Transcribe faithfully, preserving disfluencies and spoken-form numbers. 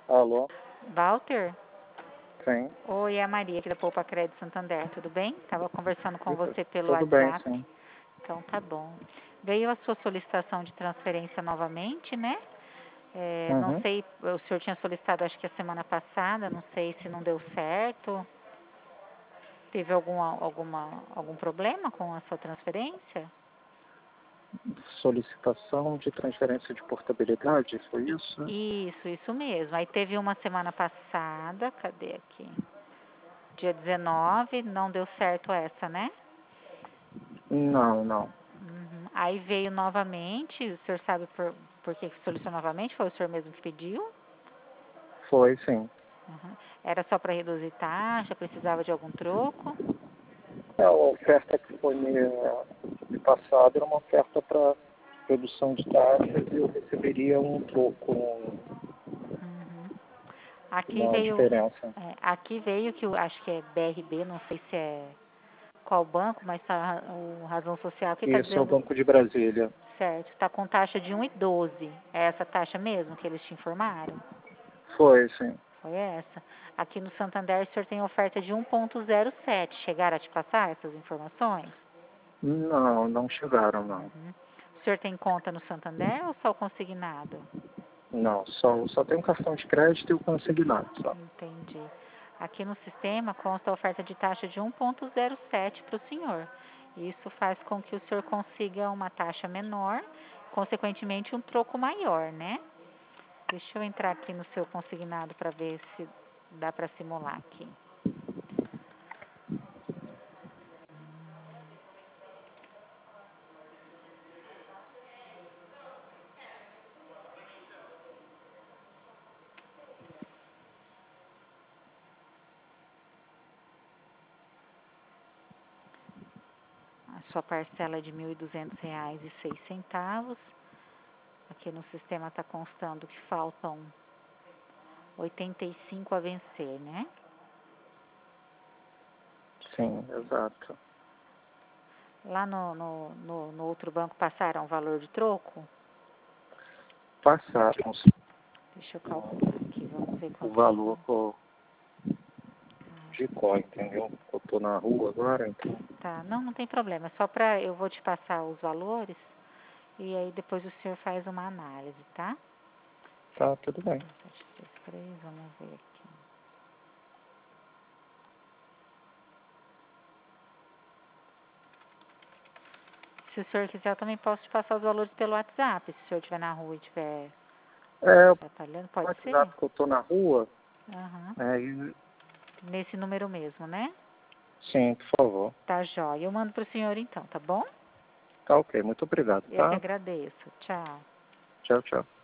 Alô? Walter? Sim. Oi, é a Maria aqui da Poupa Crédito Santander, tudo bem? Estava conversando com você pelo Tudo bem, WhatsApp. sim. Então tá bom. Veio a sua solicitação de transferência novamente, né? É, não Uhum. sei, o senhor tinha solicitado acho que a semana passada, não sei se não deu certo. Teve alguma, alguma, algum problema com a sua transferência? Solicitação de transferência de portabilidade, foi isso? Isso, isso mesmo. Aí teve uma semana passada, cadê aqui? Dia dezenove, não deu certo essa, né? Não, não. Uhum. Aí veio novamente, o senhor sabe por, por que solicitou novamente? Foi o senhor mesmo que pediu? Foi, sim. Uhum. Era só para reduzir taxa, precisava de algum troco? É, a oferta que foi me, me passada era uma oferta para redução de taxas e eu receberia um troco, um, Uhum. Aqui uma veio, diferença. é, aqui veio que eu acho que é B R B, não sei se é qual banco, mas tá, o Razão Social aqui está Isso é o dizendo, Banco de Brasília. certo, está com taxa de um e doze. É essa taxa mesmo que eles te informaram? Foi, sim. Foi essa. Aqui no Santander o senhor tem oferta de um ponto zero sete. Chegaram a te passar essas informações? Não, não chegaram, não. Uhum. O senhor tem conta no Santander ou só o consignado? Não, só, só tem um cartão de crédito e o consignado, só. Entendi. Aqui no sistema consta a oferta de taxa de um ponto zero sete para o senhor. Isso faz com que o senhor consiga uma taxa menor, consequentemente um troco maior, né? Deixa eu entrar aqui no seu consignado para ver se dá para simular aqui. A sua parcela é de mil e duzentos reais e seis centavos. Aqui no sistema está constando que faltam oitenta e cinco a vencer, né? Sim, exato. Lá no, no, no, no outro banco passaram o valor de troco? Passaram Deixa eu calcular aqui, vamos ver o quanto que valor foi. co- de cor, entendeu? Eu tô na rua agora, então. Tá, não, não tem problema. Só para eu vou te passar os valores e aí depois o senhor faz uma análise, tá? Tá, tudo bem. sete três três, vamos ver aqui. Se o senhor quiser, eu também posso te passar os valores pelo WhatsApp. Se o senhor estiver na rua e estiver É, o batalhando, pode ser? WhatsApp que eu tô na rua, Aham. é, e- Nesse número mesmo, né? sim, por favor. Tá jóia. Eu mando pro senhor então, tá bom? Tá ok, muito obrigado, Eu que tá? agradeço. Tchau. Tchau, tchau.